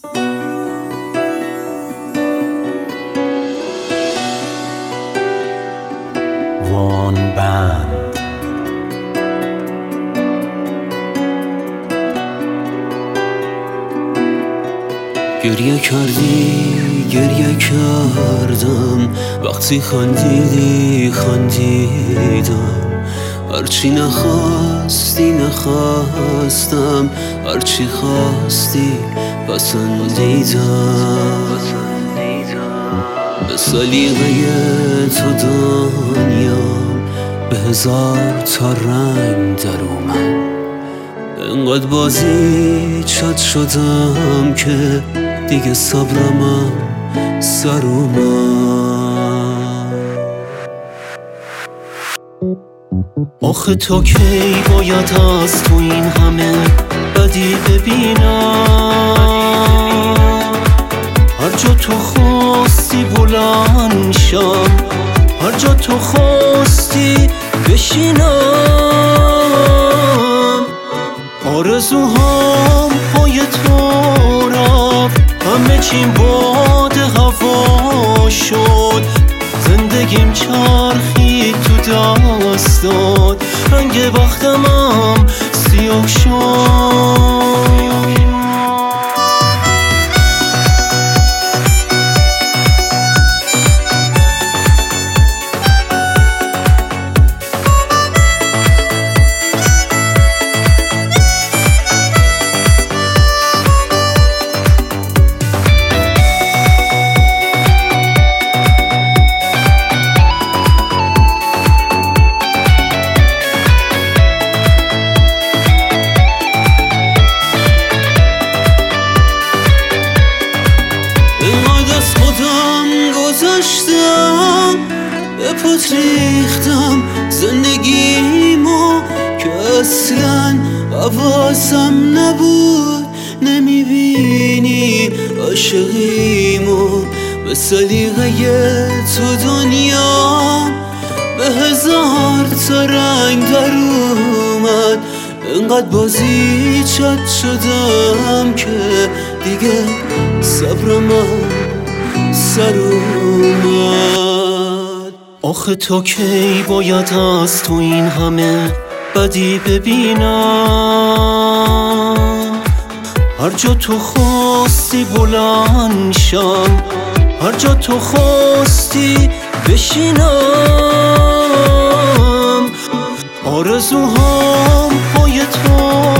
وان بند گریه کردی گریه کردم وقتی خندیدم هرچی نخواستی نخواستم هرچی خواستی پسندیدم به سلیقه تو دنیام به هزار تا رنگ در اومد انقدر بازی چت شدم که دیگه صبرمم سر اومد آخه تو کی باید از تو این همه بدی ببینم هر جا تو خواستی بلند شم هر جا تو خواستی بشینم آرزوهام پای تو رفت همه چیم باد هوا شد زندگیم چرخید تو دستات رنگ بختمم سیاه شد گذاشتم به پات ریختم زندگیمو که اصلا حواسم نبود نمیبینی عاشقیمو به سلیقه تو دنیا به هزار تا رنگ در اومد انقدر بازی چت شدم که دیگه صبرمم سر اومد آخه تو کی باید از تو این همه بدی ببینم هر جا تو خواستی بلند شم هر جا تو خواستی بشینم آرزوهام پای تو